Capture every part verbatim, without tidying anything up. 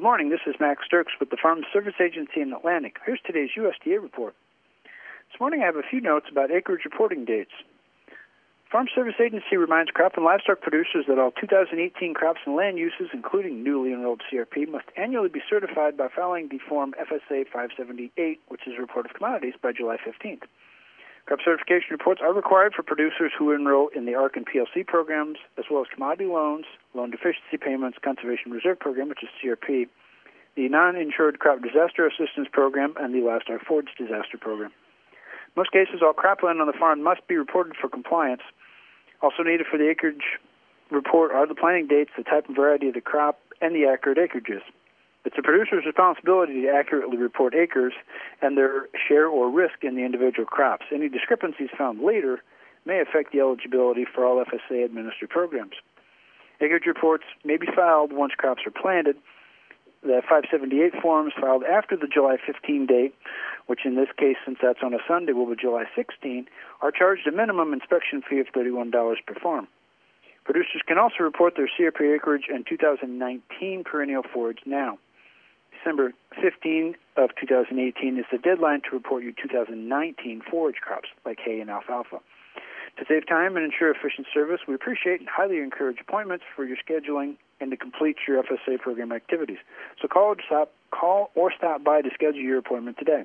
Good morning. This is Max Sturks with the Farm Service Agency in Atlantic. Here's today's U S D A report. This morning I have a few notes about acreage reporting dates. Farm Service Agency reminds crop and livestock producers that all two thousand eighteen crops and land uses, including newly enrolled C R P, must annually be certified by filing the Form F S A five seventy-eight, which is a report of commodities, by July fifteenth. Crop certification reports are required for producers who enroll in the A R C and P L C programs, as well as commodity loans, loan deficiency payments, Conservation Reserve Program, which is C R P, the Non-Insured Crop Disaster Assistance Program, and the Last R Forge Disaster Program. In most cases, all cropland on the farm must be reported for compliance. Also needed for the acreage report are the planting dates, the type and variety of the crop, and the accurate acreages. It's the producer's responsibility to accurately report acres and their share or risk in the individual crops. Any discrepancies found later may affect the eligibility for all F S A-administered programs. Acreage reports may be filed once crops are planted. The five seventy-eight forms filed after the July fifteenth date, which in this case, since that's on a Sunday, will be July sixteenth, are charged a minimum inspection fee of thirty-one dollars per farm. Producers can also report their C R P acreage and two thousand nineteen perennial forage now. December fifteenth of two thousand eighteen is the deadline to report your two thousand nineteen forage crops, like hay and alfalfa. To save time and ensure efficient service, we appreciate and highly encourage appointments for your scheduling and to complete your F S A program activities. So call or stop, call or stop by to schedule your appointment today.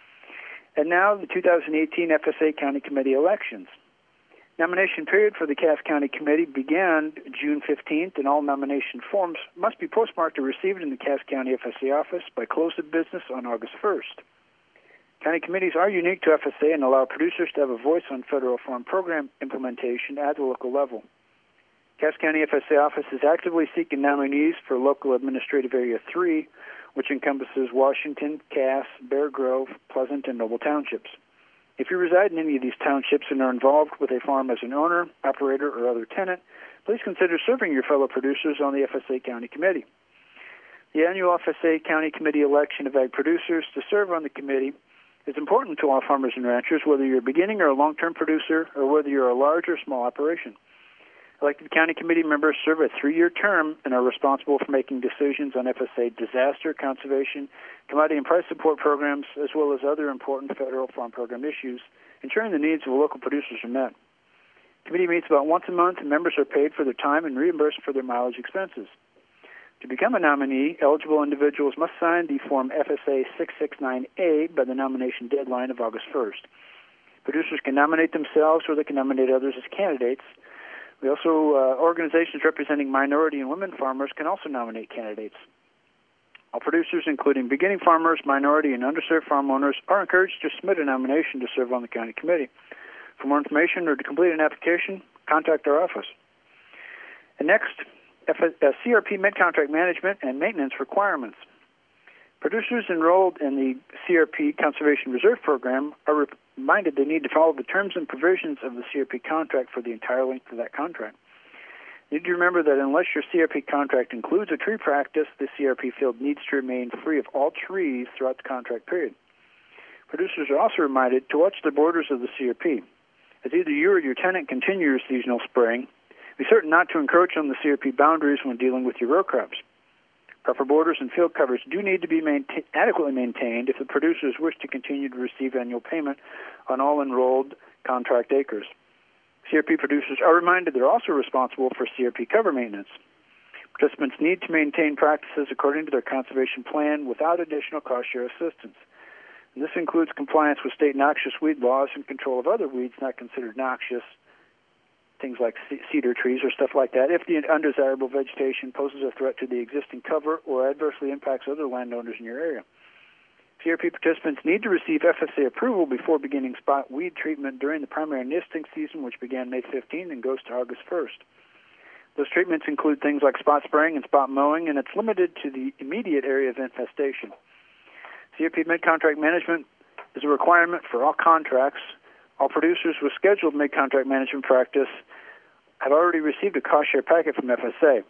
And now the two thousand eighteen F S A County Committee elections. Nomination period for the Cass County Committee began June fifteenth, and all nomination forms must be postmarked or received in the Cass County F S A office by close of business on August first. County committees are unique to F S A and allow producers to have a voice on federal farm program implementation at the local level. Cass County F S A office is actively seeking nominees for Local Administrative Area three, which encompasses Washington, Cass, Bear Grove, Pleasant, and Noble townships. If you reside in any of these townships and are involved with a farm as an owner, operator, or other tenant, please consider serving your fellow producers on the F S A County Committee. The annual F S A County Committee election of ag producers to serve on the committee is important to all farmers and ranchers, whether you're a beginning or a long-term producer, or whether you're a large or small operation. Elected county committee members serve a three-year term and are responsible for making decisions on F S A disaster, conservation, commodity and price support programs, as well as other important federal farm program issues, ensuring the needs of local producers are met. The committee meets about once a month, and members are paid for their time and reimbursed for their mileage expenses. To become a nominee, eligible individuals must sign the Form F S A six sixty-nine A by the nomination deadline of August first. Producers can nominate themselves or they can nominate others as candidates. We also, uh, organizations representing minority and women farmers can also nominate candidates. All producers, including beginning farmers, minority, and underserved farm owners, are encouraged to submit a nomination to serve on the county committee. For more information or to complete an application, contact our office. And next, F- uh, C R P mid-contract management and maintenance requirements. Producers enrolled in the C R P Conservation Reserve Program are reminded they need to follow the terms and provisions of the C R P contract for the entire length of that contract. You need to remember that unless your C R P contract includes a tree practice, the C R P field needs to remain free of all trees throughout the contract period. Producers are also reminded to watch the borders of the C R P. As either you or your tenant continue your seasonal spraying, be certain not to encroach on the C R P boundaries when dealing with your row crops. Proper borders and field covers do need to be maintain, adequately maintained if the producers wish to continue to receive annual payment on all enrolled contract acres. C R P producers are reminded they're also responsible for C R P cover maintenance. Participants need to maintain practices according to their conservation plan without additional cost share assistance. And this includes compliance with state noxious weed laws and control of other weeds not considered noxious, things like cedar trees or stuff like that, if the undesirable vegetation poses a threat to the existing cover or adversely impacts other landowners in your area. C R P participants need to receive F S A approval before beginning spot weed treatment during the primary nesting season, which began May fifteenth and goes to August first. Those treatments include things like spot spraying and spot mowing, and it's limited to the immediate area of infestation. C R P mid-contract management is a requirement for all contracts. All producers with scheduled mid-contract management practice have already received a cost-share packet from F S A.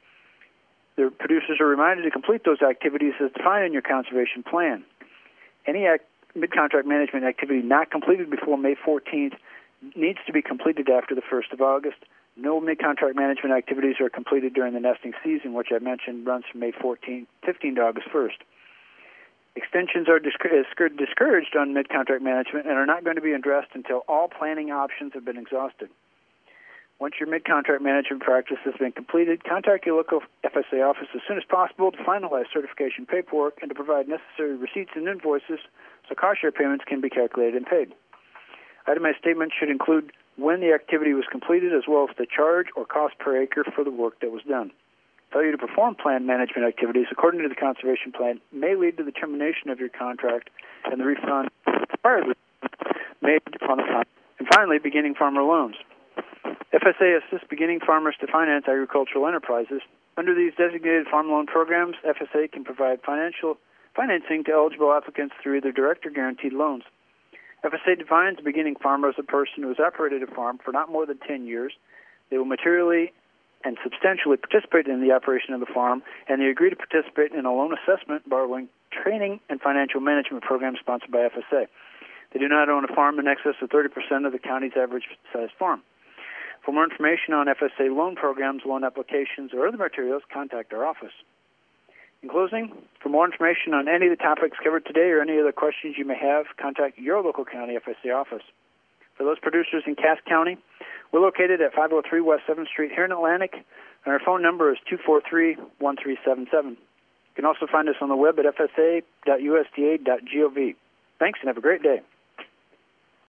The producers are reminded to complete those activities as defined in your conservation plan. Any act, mid-contract management activity not completed before May fourteenth needs to be completed after the first of August. No mid-contract management activities are completed during the nesting season, which I mentioned runs from May fourteenth, fifteenth to August first. Extensions are discouraged on mid-contract management and are not going to be addressed until all planning options have been exhausted. Once your mid-contract management practice has been completed, contact your local F S A office as soon as possible to finalize certification paperwork and to provide necessary receipts and invoices so cost share payments can be calculated and paid. Itemized statements should include when the activity was completed as well as the charge or cost per acre for the work that was done. Failure to perform planned management activities according to the conservation plan may lead to the termination of your contract and the refund required made upon the contract. And finally, beginning farmer loans. F S A assists beginning farmers to finance agricultural enterprises. Under these designated farm loan programs, F S A can provide financial financing to eligible applicants through either direct or guaranteed loans. F S A defines a beginning farmer as a person who has operated a farm for not more than ten years. They will materially and substantially participate in the operation of the farm, and they agree to participate in a loan assessment, borrowing, training, and financial management program sponsored by F S A. They do not own a farm in excess of thirty percent of the county's average-sized farm. For more information on F S A loan programs, loan applications, or other materials, contact our office. In closing, for more information on any of the topics covered today or any other questions you may have, contact your local county F S A office. For those producers in Cass County, we're located at five oh three West seventh Street here in Atlantic, and our phone number is two four three, one three seven seven. You can also find us on the web at f s a dot u s d a dot gov. Thanks, and have a great day.